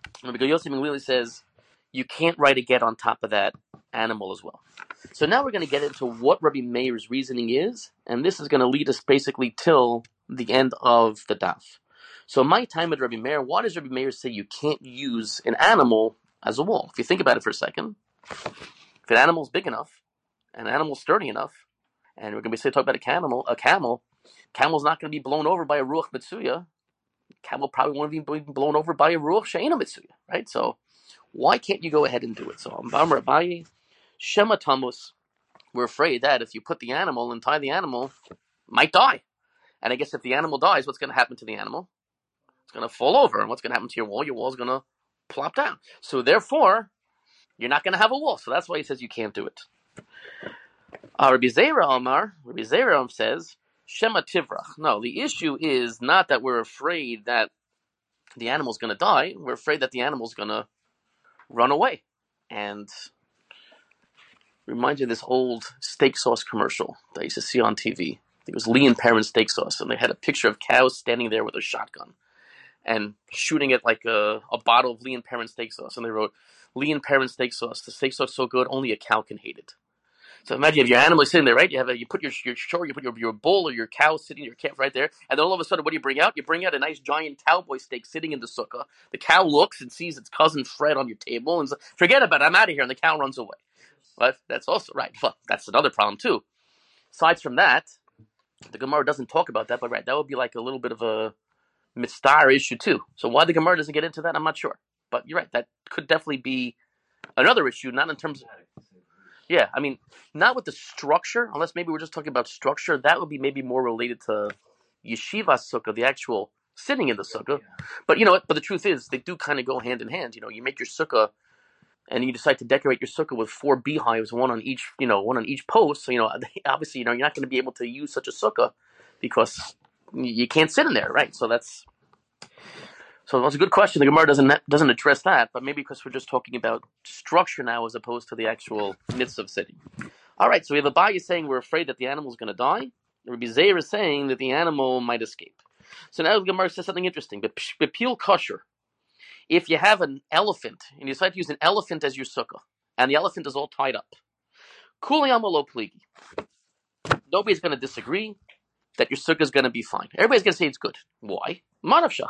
Rabbi Yossi ben Leili says you can't write a get on top of that animal as well. So now we're going to get into what Rabbi Meir's reasoning is, and this is going to lead us basically till the end of the daf. So my time with Rabbi Meir, why does Rabbi Meir say you can't use an animal as a wall? If you think about it for a second, if an animal's big enough, and an animal's sturdy enough, and we're going to be say talk about a camel, a camel, camel's not going to be blown over by a ruach mitsuya. Camel probably won't be blown over by a ruach she'ena mitsuya, right? So why can't you go ahead and do it? So Amar Abaye, Shema Tamus, we're afraid that if you put the animal and tie the animal, it might die. And I guess if the animal dies, what's going to happen to the animal? It's going to fall over. And what's going to happen to your wall? Your wall's going to plop down. So therefore, you're not going to have a wall. So that's why he says you can't do it. Uh, Rabbi Zera Omar, Rabbi Zera says, Shema Tivrach. No, the issue is not that we're afraid that the animal's going to die. We're afraid that the animal's going to run away. And reminds you of this old steak sauce commercial that I used to see on T V. I think it was Lee and Perrin steak sauce, and they had a picture of cows standing there with a shotgun and shooting at like a, a bottle of Lee and Perrin steak sauce. And they wrote, Lee and Perrin steak sauce, the steak sauce is so good, only a cow can hate it. So imagine if your animal is sitting there, right? You have a, you put your your shore, you put your, your bull or your cow sitting, your calf right there, and then all of a sudden, what do you bring out? You bring out a nice giant cowboy steak sitting in the sukkah. The cow looks and sees its cousin Fred on your table and says, forget about it, I'm out of here, and the cow runs away. But that's also right. Well, that's another problem too. Aside from that, the Gemara doesn't talk about that, but right, that would be like a little bit of a mitzvah issue too. So why the Gemara doesn't get into that, I'm not sure. But you're right, that could definitely be another issue, not in terms of, yeah, I mean, not with the structure, unless maybe we're just talking about structure, that would be maybe more related to yeshiva sukkah, the actual sitting in the sukkah. But you know what, but the truth is, they do kind of go hand in hand. You know, you make your sukkah, and you decide to decorate your sukkah with four beehives, one on each, you know, one on each post. So, you know, obviously, you know, you're not going to be able to use such a sukkah because you can't sit in there, right? So that's, so that's a good question. The Gemara doesn't doesn't address that, but maybe because we're just talking about structure now as opposed to the actual mitzvah of sitting. All right, so we have Abaye saying we're afraid that the animal's going to die. Rabbi Zeir is saying that the animal might escape. So now the Gemara says something interesting. But Bepil kosher. If you have an elephant, and you decide to use an elephant as your sukkah, and the elephant is all tied up, kuli amalo pligi. Nobody's going to disagree that your sukkah is going to be fine. Everybody's going to say it's good. Why? Manavshach.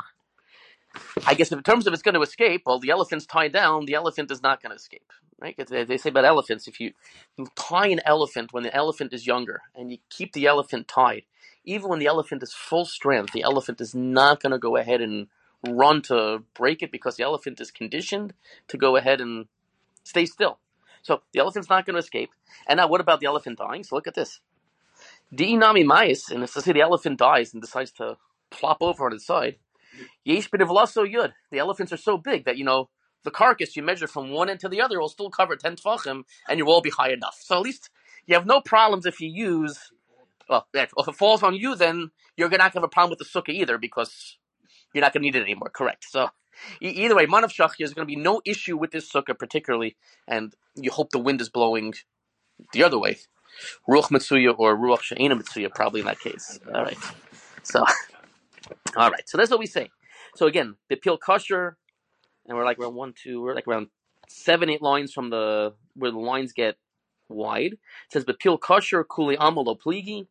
I guess in terms of it's going to escape, well, the elephant's tied down, the elephant is not going to escape. Right? They say about elephants, if you, you tie an elephant when the elephant is younger, and you keep the elephant tied, even when the elephant is full strength, the elephant is not going to go ahead and run to break it because the elephant is conditioned to go ahead and stay still. So the elephant's not going to escape. And now what about the elephant dying? So look at this. Di'inami mais, and let's say the elephant dies and decides to plop over on its side. Yesh b'nivlaso yud. The elephants are so big that, you know, the carcass you measure from one end to the other will still cover ten tefachim and your wall will be high enough. So at least you have no problems if you use, well, if it falls on you, then you're not going to have a problem with the sukkah either because you're not going to need it anymore, correct? So, e- either way, Manav Shach, there's going to be no issue with this sukkah particularly, and you hope the wind is blowing the other way. Ruach Mitsuya or Ruach She'ena Mitsuya, probably in that case. All right. So, all right. So that's what we say. So again, the Pil Kosher, and we're like around one, two, we're like around seven, eight lines from the, where the lines get wide. It says, Bepil Kosher, Kuli Amalo Pligi,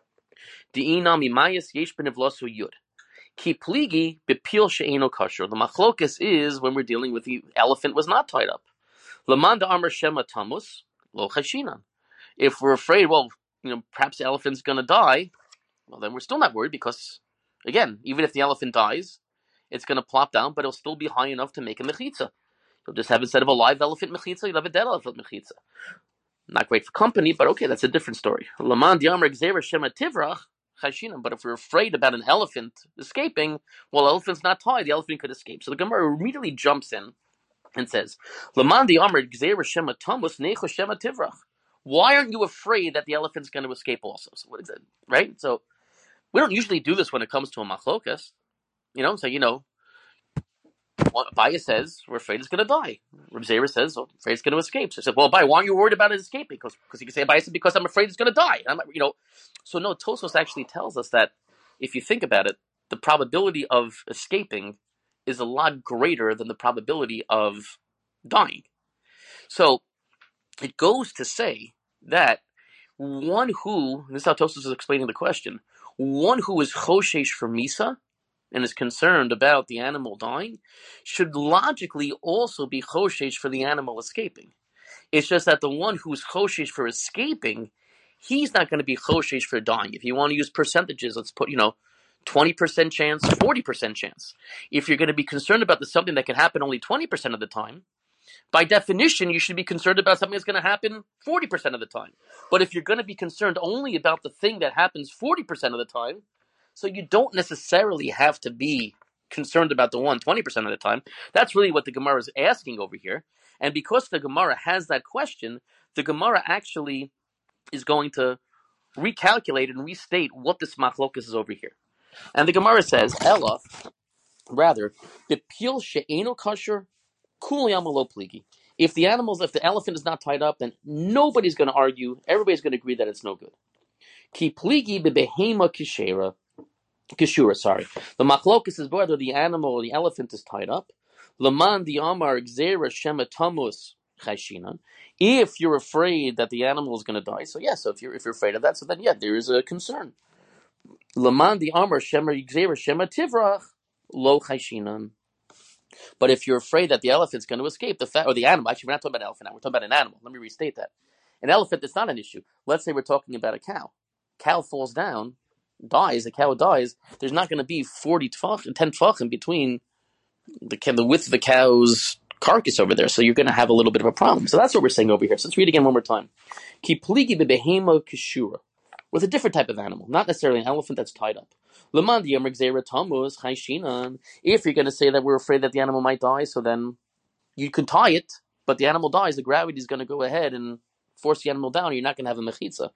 Di'ina Mimayas Yesh Benevlosu Yud. Ki pligi bepil she'eno kosher. The machlokas is when we're dealing with the elephant was not tied up. Laman da'amar shema tamus lo chashinan. If we're afraid, well, you know, perhaps the elephant's going to die, well, then we're still not worried because, again, even if the elephant dies, it's going to plop down, but it'll still be high enough to make a mechitza. You'll just have, instead of a live elephant mechitza, you'll have a dead elephant mechitza. Not great for company, but okay, that's a different story. Laman da'amar gzera shema tivrach. But if we're afraid about an elephant escaping, well, the elephant's not tied. The elephant could escape. So the Gemara immediately jumps in and says, "Laman di Amr Gzeira Shema Tamus Necho Shema Tivrach." Why aren't you afraid that the elephant's going to escape also? So what is it, right? So we don't usually do this when it comes to a machlokas. You know, so you know, Abaye says we're afraid it's going to die. Reb Zera says, well, afraid it's going to escape. So I said, well, Abaye, why aren't you worried about it escaping? Because because you can say Abaye said because I'm afraid it's going to die. I'm, you know, so no, Tosfos actually tells us that if you think about it, the probability of escaping is a lot greater than the probability of dying. So it goes to say that one who, this is how Tosfos is explaining the question, one who is choshesh for misa and is concerned about the animal dying should logically also be choshesh for the animal escaping. It's just that the one who's choshesh for escaping, he's not going to be choshesh for dying. If you want to use percentages, let's put, you know, twenty percent chance, forty percent chance. If you're going to be concerned about the, something that can happen only twenty percent of the time, by definition, you should be concerned about something that's going to happen forty percent of the time. But if you're going to be concerned only about the thing that happens forty percent of the time, so you don't necessarily have to be concerned about the one twenty percent of the time. That's really what the Gemara is asking over here. And because the Gemara has that question, the Gemara actually is going to recalculate and restate what this machlokas is over here. And the Gemara says, Ella, rather, bepil she'eno kasher, kuli amalo pligi. If the animals, if the elephant is not tied up, then nobody's going to argue. Everybody's going to agree that it's no good. Ki pligi bebehema kishera, kishura, sorry. The machlokas is whether the animal or the elephant is tied up. Laman di amar gzera shema tamus chayshinan. If you're afraid that the animal is going to die, so yes, yeah, so if you're if you're afraid of that, so then yeah, there is a concern. Laman di amar shema gzera shema tivrach lo chayshinan. But if you're afraid that the elephant's going to escape, the fa- or the animal, actually, we're not talking about an elephant now, we're talking about an animal. Let me restate that. An elephant, it's not an issue. Let's say we're talking about a cow. Cow falls down, dies, the cow dies, there's not going to be forty tfach, ten tfachim between the, the width of the cow's carcass over there, so you're going to have a little bit of a problem. So that's what we're saying over here. So let's read again one more time. Ki pligi bebehema kishura, with a different type of animal, not necessarily an elephant that's tied up. If you're going to say that we're afraid that the animal might die, so then you could tie it, but the animal dies, the gravity is going to go ahead and force the animal down, you're not going to have a mechitza.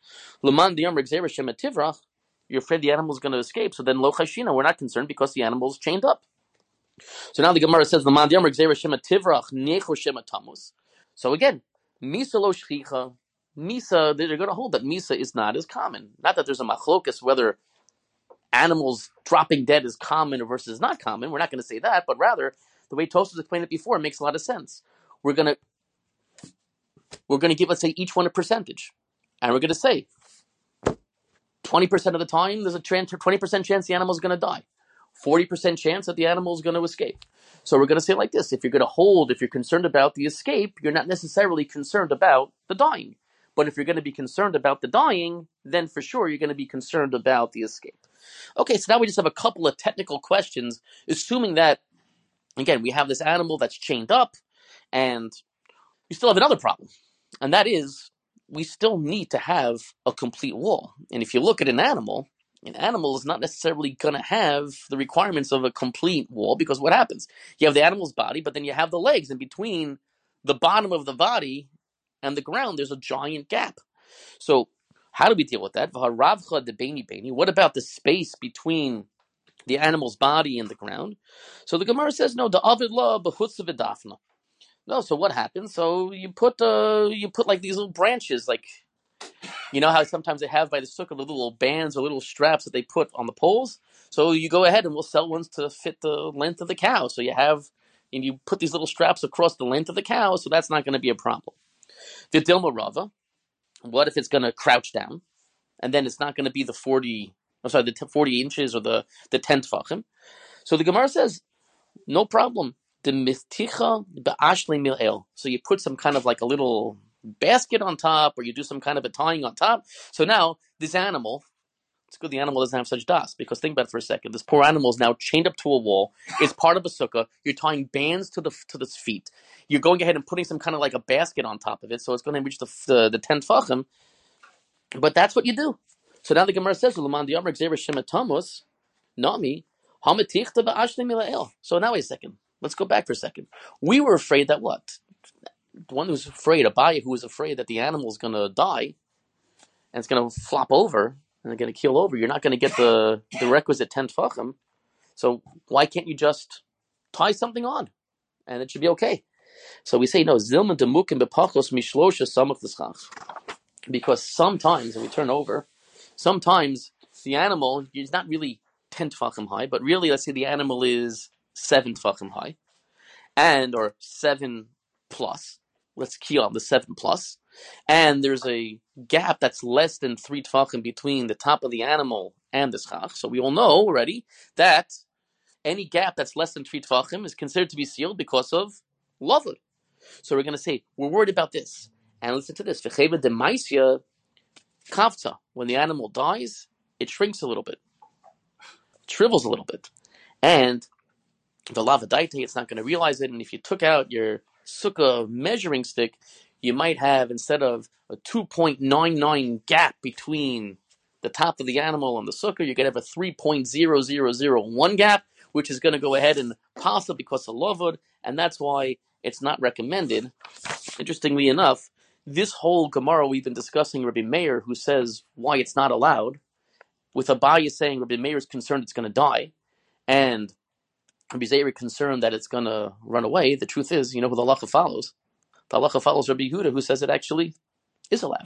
You're afraid the animal is going to escape, so then lo chashina, we're not concerned because the animal is chained up. So now the Gemara says, so again, misa lo shchicha, misa, they're going to hold that misa is not as common. Not that there's a machlokas whether animals dropping dead is common versus not common. We're not going to say that, but rather the way Tosfos explained it before, it makes a lot of sense. We're going to we're going to give, let's say, each one a percentage, and we're going to say twenty percent of the time there's a twenty percent chance the animal is going to die, forty percent chance that the animal is going to escape. So we're going to say like this: if you're going to hold, if you're concerned about the escape, you're not necessarily concerned about the dying. But if you're going to be concerned about the dying, then for sure you're going to be concerned about the escape. Okay, so now we just have a couple of technical questions, assuming that, again, we have this animal that's chained up, and we still have another problem, and that is we still need to have a complete wall. And if you look at an animal, an animal is not necessarily going to have the requirements of a complete wall, because what happens? You have the animal's body, but then you have the legs, and between the bottom of the body and the ground, there's a giant gap. So how do we deal with that? What about the space between the animal's body and the ground? So the Gemara says, no, the avid law b'chutz v'dafna. No, so what happens? So you put uh, you put like these little branches, like, you know how sometimes they have by the sukkah the little bands or little straps that they put on the poles? So you go ahead and we'll sell ones to fit the length of the cow. So you have, and you put these little straps across the length of the cow, so that's not going to be a problem. The Dilma Rava, what if it's going to crouch down, and then it's not going to be the forty, I'm sorry, the forty inches or the, the ten tfachim? So the Gemara says, no problem. The mithticha be'ashli mil'el. So you put some kind of like a little basket on top, or you do some kind of a tying on top. So now this animal, it's good the animal doesn't have such das, because think about it for a second. This poor animal is now chained up to a wall. It's part of a sukkah. You're tying bands to the to the feet. You're going ahead and putting some kind of like a basket on top of it, so it's going to reach the the, the ten tfachim. But that's what you do. So now the Gemara says, Nami, so now wait a second. Let's go back for a second. We were afraid that what? The one who's afraid, Abaye, who was afraid that the animal is going to die and it's going to flop over and they're going to keel over. You're not going to get the, the requisite ten tfachim. So why can't you just tie something on and it should be okay? So we say, no, zilman demukim bepachos mishlosha samach l'schach. Because sometimes, when we turn over, sometimes the animal is not really ten tfachim high, but really, let's say the animal is seven tefachim high, and or seven plus. Let's key on the seven plus, and there's a gap that's less than three tefachim between the top of the animal and the schach. So we all know already that any gap that's less than three tefachim is considered to be sealed because of lavud. So we're going to say we're worried about this, and listen to this: v'cheva demaisya kavta. When the animal dies, it shrinks a little bit, shrivels a little bit, and the lavadaita, it's not going to realize it. And if you took out your sukkah measuring stick, you might have, instead of a two point nine nine gap between the top of the animal and the sukkah, you're going to have a three point zero zero zero one gap, which is going to go ahead and possibly because of lavud, and that's why it's not recommended. Interestingly enough, this whole Gemara we've been discussing, Rabbi Meir, who says why it's not allowed, with Abaye saying Rabbi Meir is concerned it's going to die, and Rabbi Zeir is concerned that it's going to run away. The truth is, you know who the halacha follows? The halacha follows Rabbi Yehuda, who says it actually is allowed.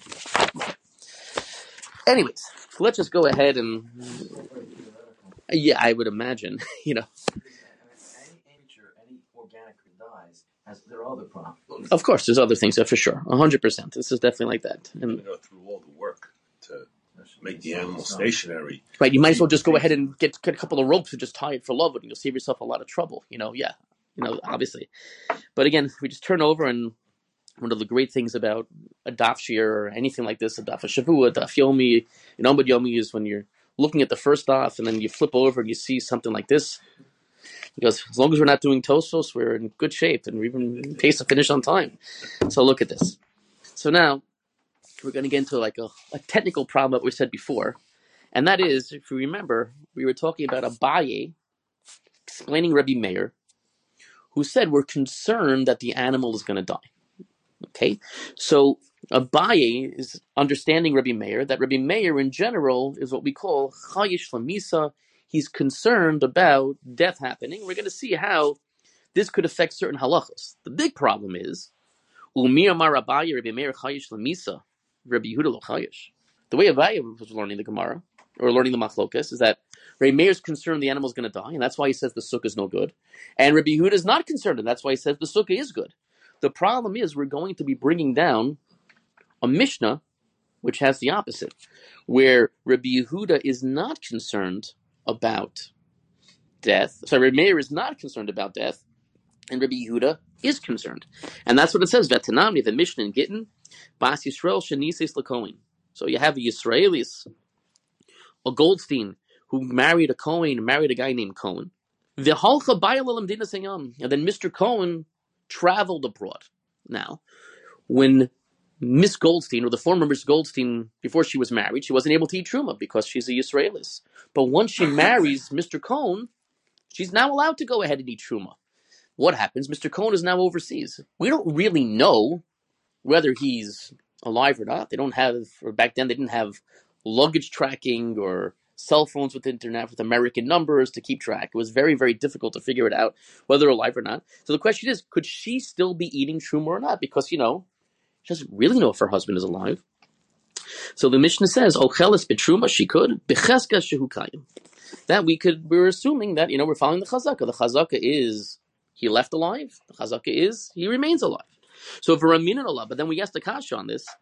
Anyways, let's just go ahead and, yeah, I would imagine, you know. Any nature, any organic that dies, has there are other problems. Of course, there's other things, for sure. one hundred percent. This is definitely like that. And, you know, through all the work to make the animal stationary. Right, you might as well just go ahead and get, get a couple of ropes and just tie it for love, and you'll save yourself a lot of trouble. You know, yeah, you know, obviously. But again, we just turn over, and one of the great things about a daf shir or anything like this, a daf shavua, daf yomi, you know, but yomi is when you're looking at the first daf, and then you flip over and you see something like this. Because as long as we're not doing Tosfos, we're in good shape, and we even pace to finish on time. So look at this. So now we're going to get into like a, a technical problem that we said before, and that is, if you remember, we were talking about Abaye explaining Rabbi Meir, who said we're concerned that the animal is going to die. Okay, so Abaye is understanding Rabbi Meir, that Rabbi Meir in general is what we call chayish lamisa. He's concerned about death happening. We're going to see how this could affect certain halachos. The big problem is, Umir Amar Abaye Rabbi Meir chayish lamisa, Rabbi Yehuda lo chayish. The way Abaye was learning the Gemara, or learning the Machlokas, is that Rabbi Meir is concerned the animal is going to die, and that's why he says the sukkah is no good. And Rabbi Yehuda is not concerned, and that's why he says the sukkah is good. The problem is we're going to be bringing down a Mishnah which has the opposite, where Rabbi Yehuda is not concerned about death. So Rabbi Meir is not concerned about death, and Rabbi Yehuda is concerned. And that's what it says, Vetanamni, the Mishnah in Gittin, Bas Yisrael Shenises Lakohen. So you have a Yisraelis, a Goldstein, who married a Cohen, married a guy named Cohen. The Halcha Bayalam Dina Sayam. And then Mister Cohen traveled abroad. Now, when Miss Goldstein, or the former Miss Goldstein, before she was married, she wasn't able to eat truma because she's a Yisraelis. But once she marries Mister Cohen, she's now allowed to go ahead and eat truma. What happens? Mister Cohen is now overseas. We don't really know whether he's alive or not. They don't have, or back then they didn't have luggage tracking or cell phones with internet with American numbers to keep track. It was very, very difficult to figure it out whether alive or not. So the question is, could she still be eating truma or not? Because, you know, she doesn't really know if her husband is alive. So the Mishnah says, Ochelis betruma, she could, becheska shehu kayim. That we could, we're assuming that, you know, we're following the chazaka. The chazaka is, he left alive. The chazaka is, he remains alive. So if we're a minute alive, but then we ask the kasha on this,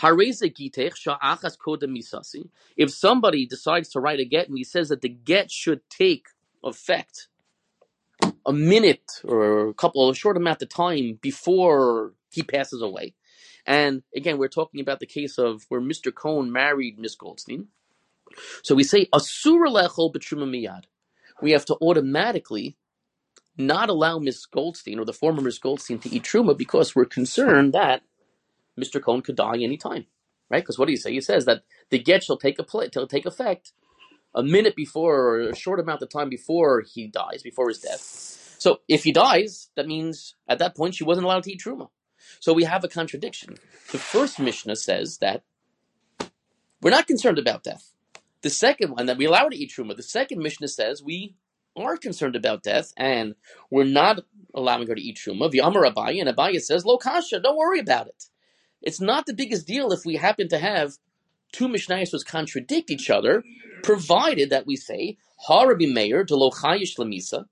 if somebody decides to write a get and he says that the get should take effect a minute or a couple of a short amount of time before he passes away, and again we're talking about the case of where Mister Cohen married Miss Goldstein, so we say asur lechol b'truma miyad. We have to automatically not allow Miss Goldstein or the former Miss Goldstein to eat truma because we're concerned that Mister Cohen could die any time, right? Because what do you say? He says that the get shall take a play, take effect a minute before, or a short amount of time before he dies, before his death. So if he dies, that means at that point she wasn't allowed to eat truma. So we have a contradiction. The first Mishnah says that we're not concerned about death. The second one, that we allow her to eat truma. The second Mishnah says we are concerned about death and we're not allowing her to eat truma. V'amar Abaye, and Abaye says, Lo kasha, don't worry about it. It's not the biggest deal if we happen to have two Mishnayos which contradict each other, provided that we say, Ha Rabbi Meir de lo chayish lamisa,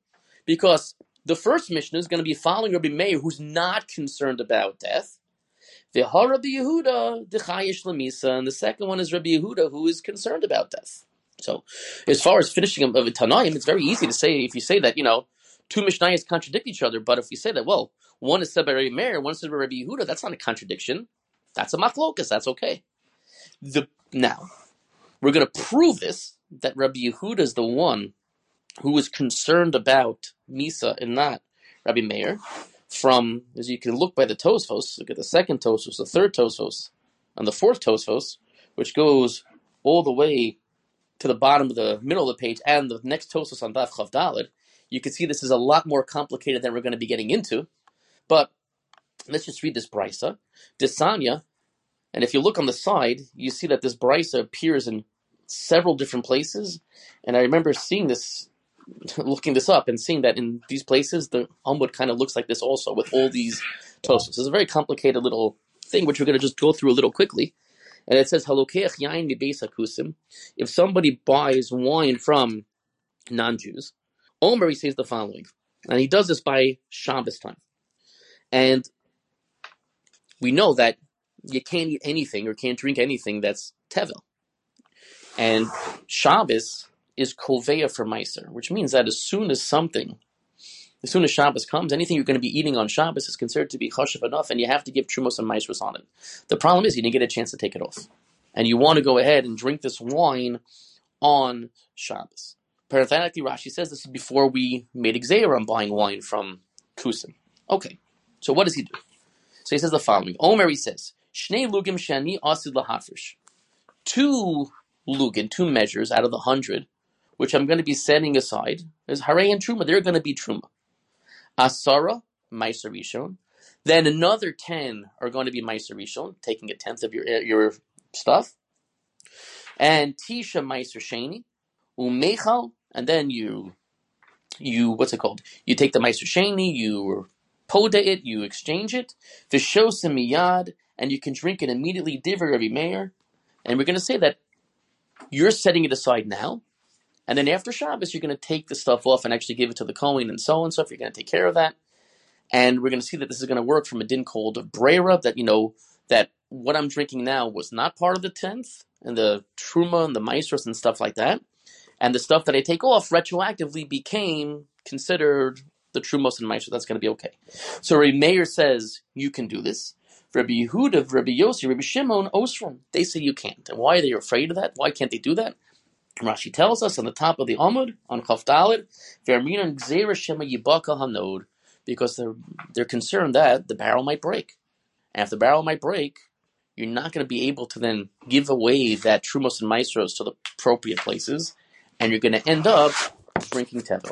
Because the first Mishnah is going to be following Rabbi Meir, who's not concerned about death. V'ha Rabbi Yehuda d'chayish lemisa, and the second one is Rabbi Yehuda, who is concerned about death. So, as far as finishing of a Tanaim, it's very easy to say, if you say that, you know, two Mishnayos contradict each other, but if you say that, well, one is said by Rabbi Meir, one is said by Rabbi Yehuda, that's not a contradiction. That's a machlokas, that's okay. The, now, we're going to prove this, that Rabbi Yehuda is the one who is concerned about Misa and not Rabbi Meir, from, as you can look by the Tosfos, look at the second Tosfos, the third Tosfos, and the fourth Tosfos, which goes all the way to the bottom of the middle of the page, and the next Tosfos on Daf Chav Daled. You can see this is a lot more complicated than we're going to be getting into, but let's just read this Brisa. Desanya, and if you look on the side, you see that this Brisa appears in several different places, and I remember seeing this, looking this up and seeing that in these places, the Amud kind of looks like this also, with all these Tosfos. It's a very complicated little thing, which we're going to just go through a little quickly. And it says, Halokeach yain mibeis hakusim. If somebody buys wine from non-Jews, Omer, he says the following. And he does this by Shabbos time. And we know that you can't eat anything or can't drink anything that's tevel. And Shabbos is koveya for meiser, which means that as soon as something, as soon as Shabbos comes, anything you're going to be eating on Shabbos is considered to be chashuv enough, and you have to give trumos and meisros on it. The problem is you didn't get a chance to take it off. And you want to go ahead and drink this wine on Shabbos. Parenthetically, Rashi says this is before we made Xer on buying wine from Kusim. Okay, so what does he do? So he says the following. Omer, he says, Shnei lugim shani asid lahafrish. Two lugin, two measures out of the hundred, which I'm going to be setting aside, is Harei and Truma. They're going to be Truma. Asara, Meiser Rishon. Then another ten are going to be Meiser Rishon, taking a tenth of your your stuff. And Tisha Meiser Sheni, Umechal, and then you, you what's it called? You take the Meiser Sheni, you pode it, you exchange it, Vishosim Miyad, and you can drink it immediately, Divrei Rabbi Meir. And we're going to say that you're setting it aside now, and then after Shabbos, you're going to take the stuff off and actually give it to the Kohen and so on and so forth. You're going to take care of that. And we're going to see that this is going to work from a din called of Breira, that, you know, that what I'm drinking now was not part of the tenth, and the Truma and the Maestros and stuff like that. And the stuff that I take off retroactively became considered the Trumos and Maestros. That's going to be okay. So Rabbi Meir says, you can do this. Rabbi Yehuda, Rabbi Yossi, Rabbi Shimon, Osram, they say you can't. And why are they afraid of that? Why can't they do that? Rashi tells us on the top of the Amud, on Chaf Daled, Verminan Gzeira Shema Yibaka Hanod, because they're they're concerned that the barrel might break. And if the barrel might break, you're not going to be able to then give away that Trumos and Maestros to the appropriate places, and you're going to end up drinking tevel.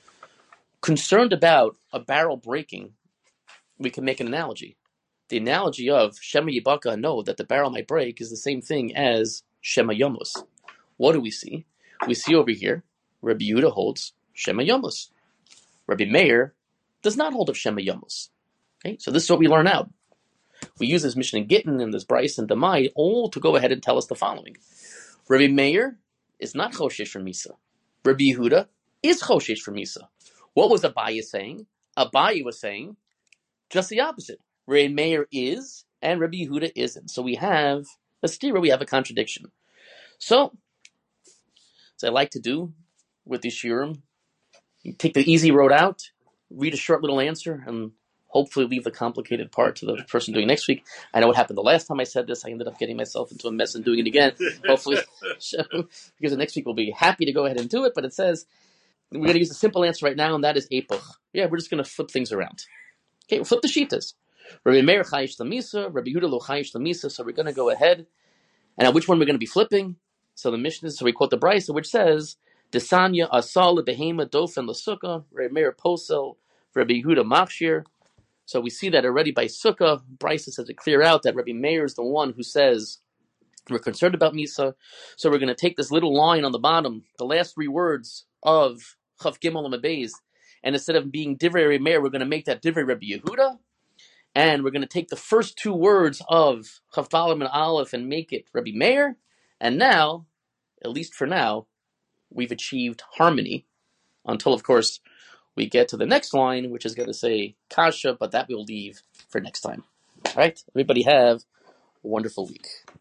Concerned about a barrel breaking, we can make an analogy. The analogy of Shema Yibaka Hanod, that the barrel might break, is the same thing as Shema Yomos. What do we see? We see over here, Rabbi Yehuda holds Shema Yomos. Rabbi Meir does not hold of Shema Yomos. Okay? So this is what we learn out. We use this Mishnah in Gittin and this Bryce and Demai all to go ahead and tell us the following. Rabbi Meir is not Choshesh for Misa. Rabbi Yehuda is Choshesh for Misa. What was Abaye saying? Abaye was saying just the opposite. Rabbi Meir is, and Rabbi Yehuda isn't. So we have a stira, we have a contradiction. So, as I like to do with these shiurim, you take the easy road out, read a short little answer, and hopefully leave the complicated part to the person doing next week. I know what happened the last time I said this. I ended up getting myself into a mess and doing it again. Hopefully, because the next week we'll be happy to go ahead and do it. But it says, we're going to use a simple answer right now, and that is Epoch. Yeah, we're just going to flip things around. Okay, we'll flip the shitas. Rabbi Meir chayish lamisa, Rabbi Yehuda lo chayish lamisa. So we're going to go ahead. And now which one we're going to be flipping? So the Mishnah, so we quote the Brisa, which says, Desanya asal behema dofen l'sukkah, Rabbi Meir posel, Rabbi Yehuda machshir. So we see that already by Sukkah. Brisa says to clear out that Rabbi Meir is the one who says we're concerned about Misa. So we're going to take this little line on the bottom, the last three words of Chav Gimel Amabez, and instead of being Divrei Rabbi Meir, we're going to make that Divrei Rabbi Yehuda, and we're going to take the first two words of Chav Dalet and Aleph and make it Rabbi Meir. And now, at least for now, we've achieved harmony until, of course, we get to the next line, which is going to say kasha, but that we'll leave for next time. All right, everybody have a wonderful week.